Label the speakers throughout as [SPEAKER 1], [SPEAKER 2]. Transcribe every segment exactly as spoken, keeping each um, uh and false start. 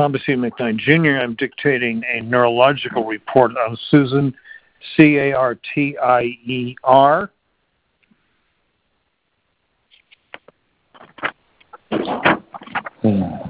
[SPEAKER 1] Thomas E. McKnight Junior I'm dictating a neurological report on Susan, C A R T I E R. Hmm.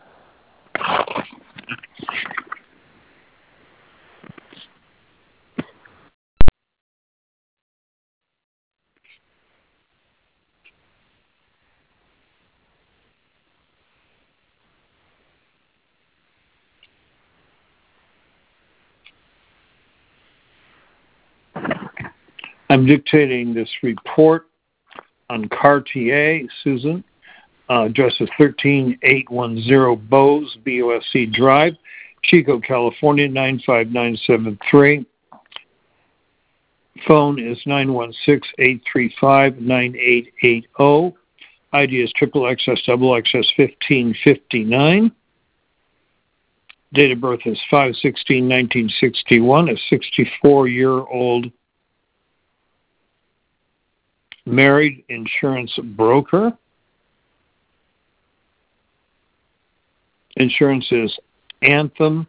[SPEAKER 1] I'm dictating this report on Cartier, Susan. Uh, address is thirteen eight one zero Bose, B O S C Drive, Chico, California, nine five nine seven three. Phone is nine one six, eight three five, nine eight eight zero. I D is triple X S double X S fifteen fifty-nine. Date of birth is five sixteen nineteen sixty-one. A sixty-four-year-old married insurance broker. Insurance is Anthem.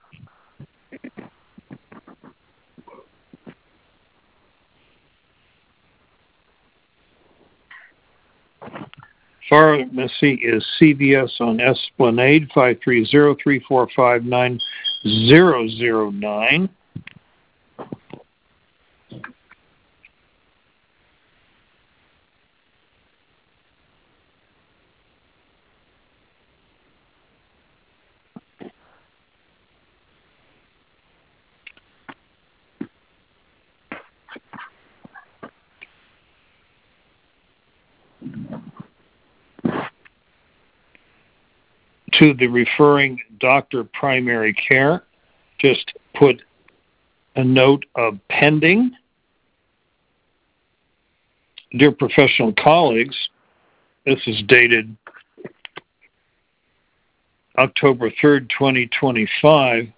[SPEAKER 1] Pharmacy is C V S on Esplanade, five three zero, three four five, nine zero zero nine. To the referring doctor primary care, just put a note of pending. Dear professional colleagues, this is dated October third, twenty twenty-five.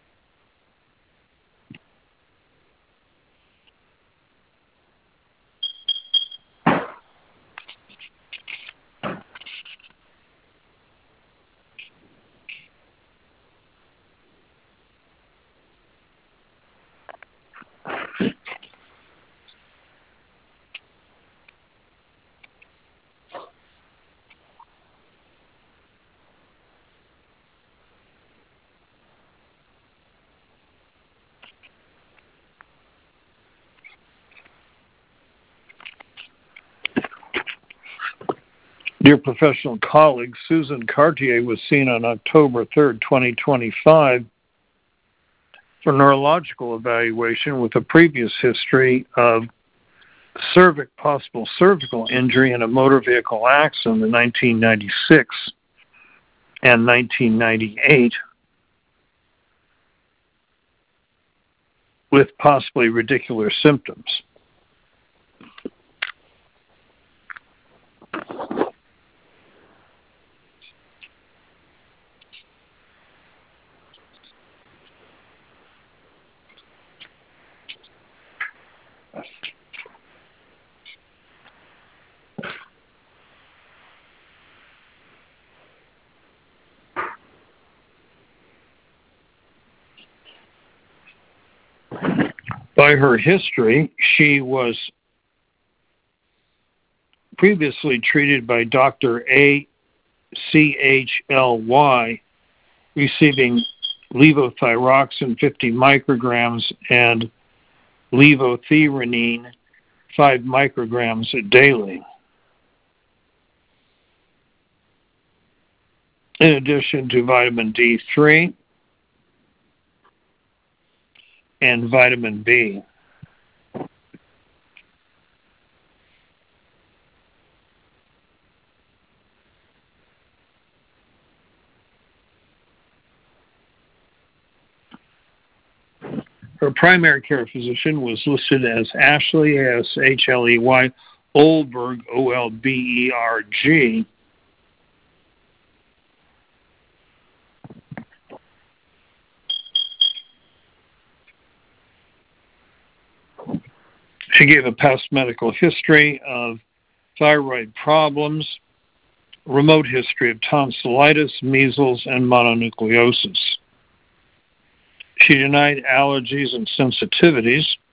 [SPEAKER 1] Dear professional colleagues, Susan Cartier was seen on October third, twenty twenty-five for neurological evaluation with a previous history of cervic, possible cervical injury in a motor vehicle accident in nineteen ninety-six and nineteen ninety-eight with possibly radicular symptoms. By her history, she was previously treated by Doctor A C H L Y, receiving levothyroxine fifty micrograms and levothyronine five micrograms daily. In addition to vitamin D three and vitamin B. Her primary care physician was listed as Ashley, S H L E Y, Oldberg, O L B E R G. She gave a past medical history of thyroid problems, remote history of tonsillitis, measles, and mononucleosis. She denied allergies and sensitivities.